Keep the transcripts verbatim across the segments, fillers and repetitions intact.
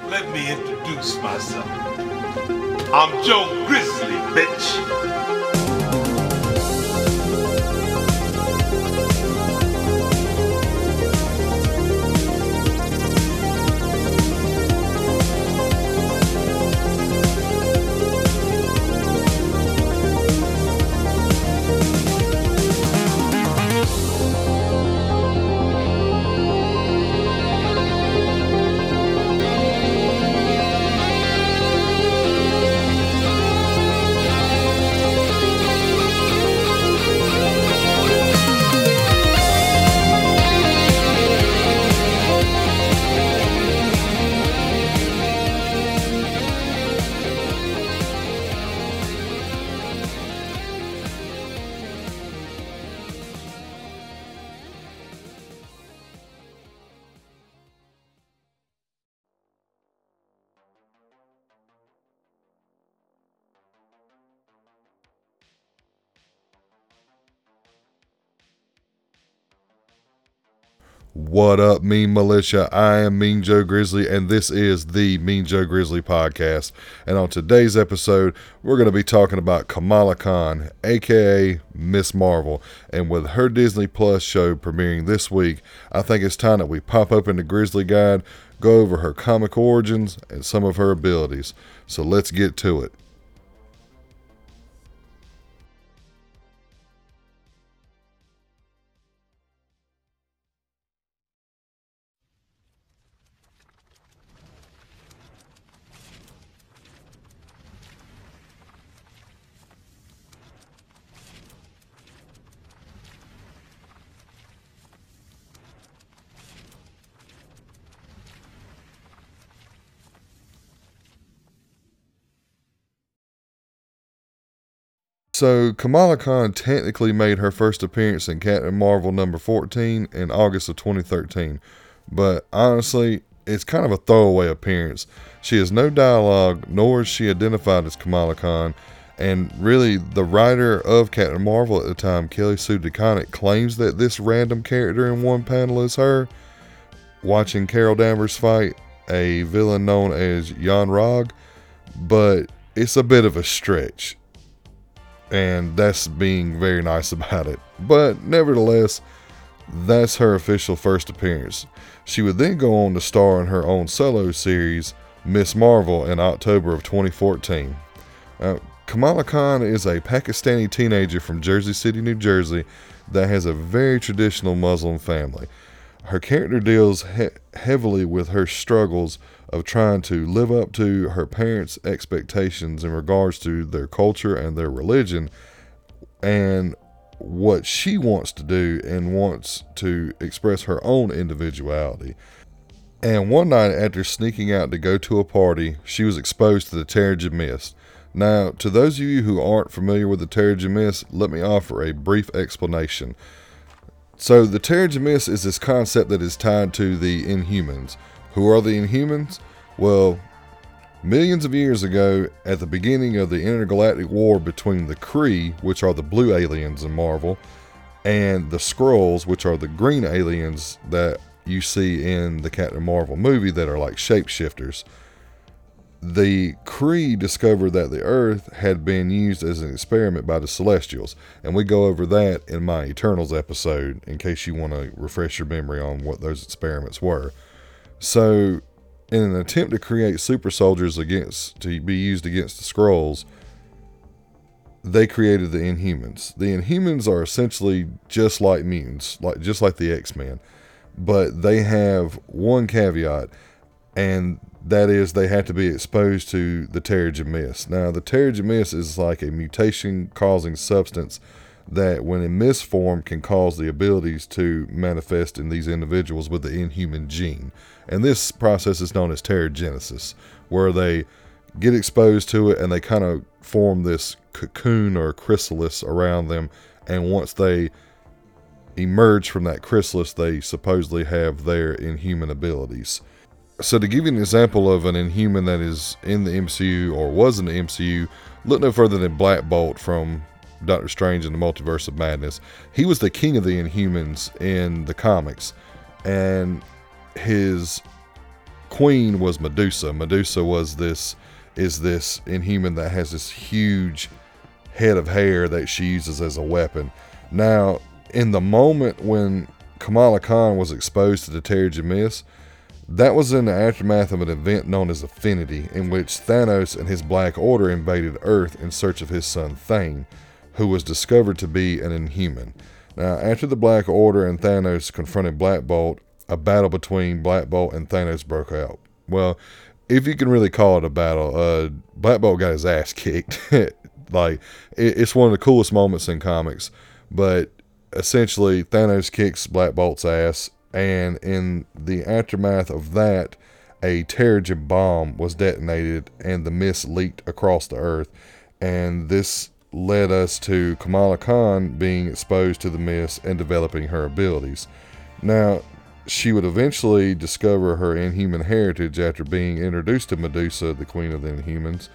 Let me introduce myself. I'm Joe Grizzly, bitch. What up, Mean Militia? I am Mean Joe Grizzly, and this is the Mean Joe Grizzly podcast. And on today's episode, we're going to be talking about Kamala Khan, aka Miss Marvel. And with her Disney Plus show premiering this week, I think it's time that we pop open the Grizzly Guide, go over her comic origins, and some of her abilities. So let's get to it. So, Kamala Khan technically made her first appearance in Captain Marvel number fourteen in August of twenty thirteen, but honestly, it's kind of a throwaway appearance. She has no dialogue, nor is she identified as Kamala Khan, and really, the writer of Captain Marvel at the time, Kelly Sue DeConnick, claims that this random character in one panel is her. Watching Carol Danvers fight a villain known as Yon-Rogg, but it's a bit of a stretch. And that's being very nice about it. But nevertheless, that's her official first appearance. She would then go on to star in her own solo series, Miss Marvel, in October of twenty fourteen. Uh, Kamala Khan is a Pakistani teenager from Jersey City, New Jersey, that has a very traditional Muslim family. Her character deals he- heavily with her struggles of trying to live up to her parents' expectations in regards to their culture and their religion, and what she wants to do and wants to express her own individuality. And one night, after sneaking out to go to a party, she was exposed to the Terrigen Mist. Now, to those of you who aren't familiar with the Terrigen Mist, let me offer a brief explanation. So, the Terrigen Mist is this concept that is tied to the Inhumans. Who are the Inhumans? Well, millions of years ago, at the beginning of the intergalactic war between the Kree, which are the blue aliens in Marvel, and the Skrulls, which are the green aliens that you see in the Captain Marvel movie that are like shapeshifters, the Kree discovered that the Earth had been used as an experiment by the Celestials, and we go over that in my Eternals episode in case you want to refresh your memory on what those experiments were. So, in an attempt to create super soldiers against to be used against the Skrulls, they created the Inhumans. The Inhumans are essentially just like mutants, like just like the X-Men, but they have one caveat, and that is they have to be exposed to the Terrigen Mist. Now, the Terrigen Mist is like a mutation-causing substance that, when in mist form, can cause the abilities to manifest in these individuals with the Inhuman gene. And this process is known as Terrigenesis, where they get exposed to it and they kind of form this cocoon or chrysalis around them. And once they emerge from that chrysalis, they supposedly have their Inhuman abilities. So to give you an example of an Inhuman that is in the M C U or was in the M C U, look no further than Black Bolt from Doctor Strange and the Multiverse of Madness. He was the king of the Inhumans in the comics, and his queen was Medusa. Medusa was this is this Inhuman that has this huge head of hair that she uses as a weapon. Now, in the moment when Kamala Khan was exposed to the Terrigen Mist, that was in the aftermath of an event known as Affinity, in which Thanos and his Black Order invaded Earth in search of his son Thane, who was discovered to be an Inhuman. Now, after the Black Order and Thanos confronted Black Bolt, a battle between Black Bolt and Thanos broke out. Well, if you can really call it a battle, uh, Black Bolt got his ass kicked. Like, it, it's one of the coolest moments in comics. But essentially, Thanos kicks Black Bolt's ass, and in the aftermath of that, a Terrigen bomb was detonated, and the mist leaked across the Earth. And this led us to Kamala Khan being exposed to the mist and developing her abilities. Now, she would eventually discover her Inhuman heritage after being introduced to Medusa, the Queen of the Inhumans,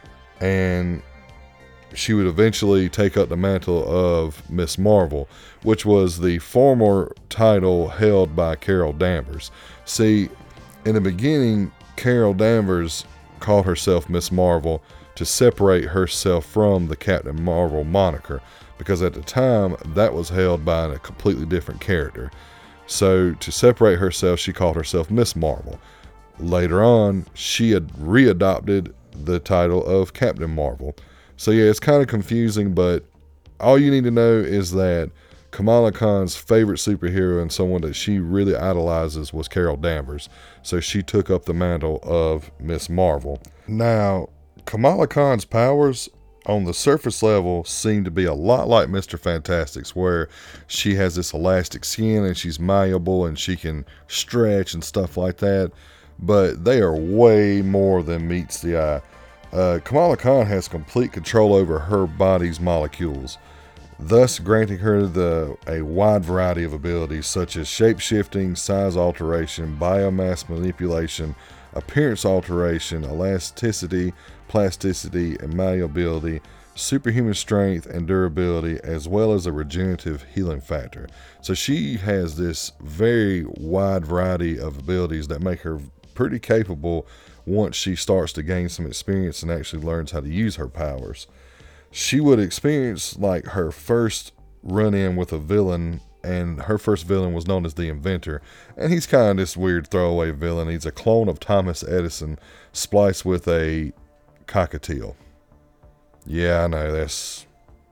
and she would eventually take up the mantle of Miss Marvel, which was the former title held by Carol Danvers. See, in the beginning, Carol Danvers called herself Miss Marvel to separate herself from the Captain Marvel moniker, because at the time, that was held by a completely different character. So, to separate herself, she called herself Miss Marvel. Later on, she had readopted the title of Captain Marvel. So, yeah, it's kind of confusing, but all you need to know is that Kamala Khan's favorite superhero and someone that she really idolizes was Carol Danvers. So, she took up the mantle of Miss Marvel. Now, Kamala Khan's powers on the surface level seem to be a lot like Mister Fantastic's, where she has this elastic skin and she's malleable and she can stretch and stuff like that, but they are way more than meets the eye. Uh, Kamala Khan has complete control over her body's molecules, thus granting her the a wide variety of abilities such as shape-shifting, size alteration, biomass manipulation, appearance alteration, elasticity, plasticity, and malleability, superhuman strength and durability, as well as a regenerative healing factor. So she has this very wide variety of abilities that make her pretty capable once she starts to gain some experience and actually learns how to use her powers. She would experience like her first run-in with a villain, and her first villain was known as the Inventor, and he's kind of this weird throwaway villain. He's a clone of Thomas Edison spliced with a cockatiel. Yeah, I know, that's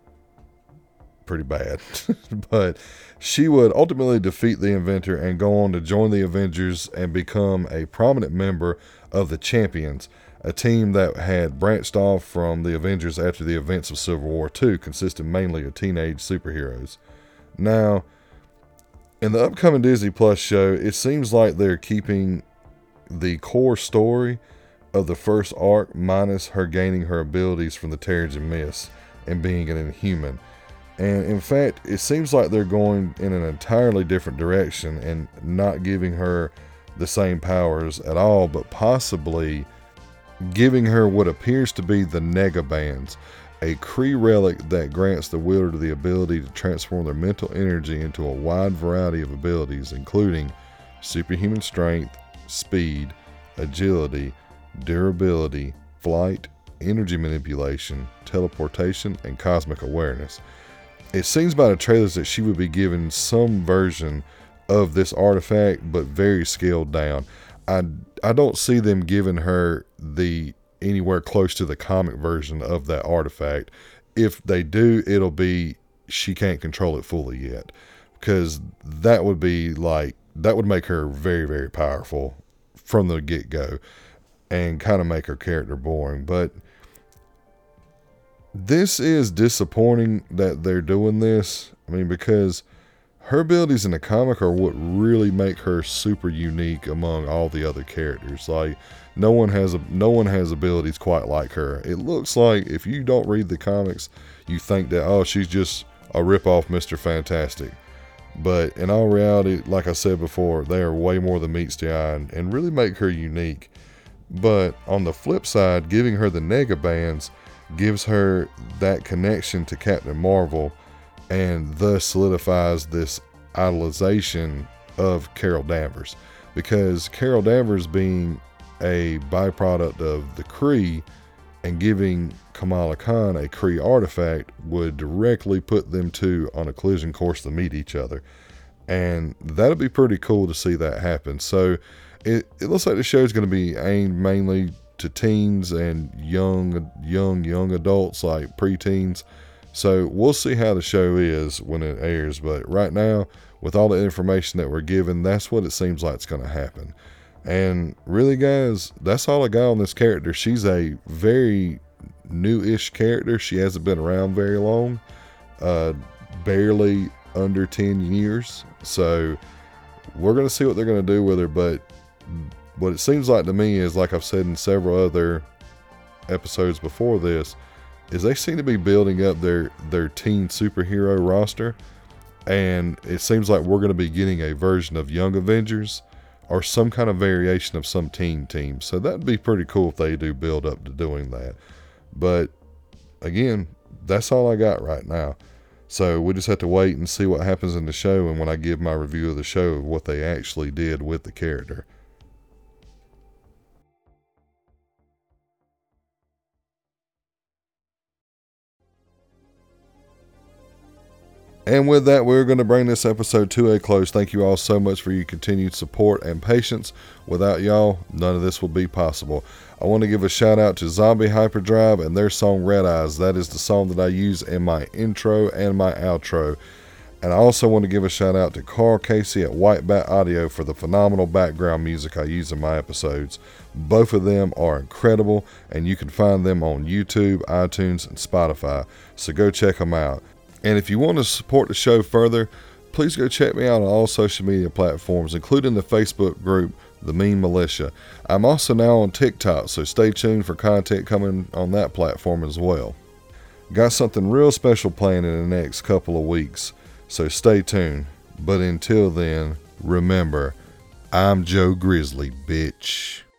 pretty bad. But she would ultimately defeat the Inventor and go on to join the Avengers and become a prominent member of the Champions, a team that had branched off from the Avengers after the events of Civil War Two, consisting mainly of teenage superheroes. Now, in the upcoming Disney Plus show, it seems like they're keeping the core story of the first arc minus her gaining her abilities from the Terrigen Mist and being an Inhuman. And in fact, it seems like they're going in an entirely different direction and not giving her the same powers at all, but possibly giving her what appears to be the Negabands, a Kree relic that grants the wielder the ability to transform their mental energy into a wide variety of abilities, including superhuman strength, speed, agility, durability, flight, energy manipulation, teleportation, and cosmic awareness. It seems by the trailers that she would be given some version of this artifact, but very scaled down. I, I don't see them giving her the anywhere close to the comic version of that artifact. If they do, it'll be she can't control it fully yet, because that would be like, that would make her very, very powerful from the get-go and kind of make her character boring. But this is disappointing that they're doing this. I mean, because her abilities in the comic are what really make her super unique among all the other characters. Like, no one has a no one has abilities quite like her. It looks like, if you don't read the comics, you think that, oh, she's just a rip-off Mister Fantastic. But in all reality, like I said before, they are way more than meets the eye and, and really make her unique. But on the flip side, giving her the Negabands gives her that connection to Captain Marvel, and thus solidifies this idolization of Carol Danvers. because Carol Danvers being a byproduct of the Kree and giving Kamala Khan a Kree artifact would directly put them two on a collision course to meet each other. And that'd be pretty cool to see that happen. So it, it looks like the show is going to be aimed mainly to teens and young, young, young adults, like preteens. So we'll see how the show is when it airs. But right now, with all the information that we're given, that's what it seems like it's going to happen. And really, guys, that's all I got on this character. She's a very new-ish character. She hasn't been around very long, uh, barely under ten years. So we're going to see what they're going to do with her. But what it seems like to me is, like I've said in several other episodes before this, is they seem to be building up their, their teen superhero roster. And it seems like we're going to be getting a version of Young Avengers or some kind of variation of some teen team. So that'd be pretty cool if they do build up to doing that. But again, that's all I got right now. So we just have to wait and see what happens in the show, and when I give my review of the show, of what they actually did with the character. And with that, we're going to bring this episode to a close. Thank you all so much for your continued support and patience. Without y'all, none of this would be possible. I want to give a shout out to Zombie Hyperdrive and their song Red Eyes. That is the song that I use in my intro and my outro. And I also want to give a shout out to Carl Casey at White Bat Audio for the phenomenal background music I use in my episodes. Both of them are incredible, and you can find them on YouTube, iTunes, and Spotify. So go check them out. And if you want to support the show further, please go check me out on all social media platforms, including the Facebook group, The Meme Militia. I'm also now on TikTok, so stay tuned for content coming on that platform as well. Got something real special planned in the next couple of weeks, so stay tuned. But until then, remember, I'm Joe Grizzly, bitch.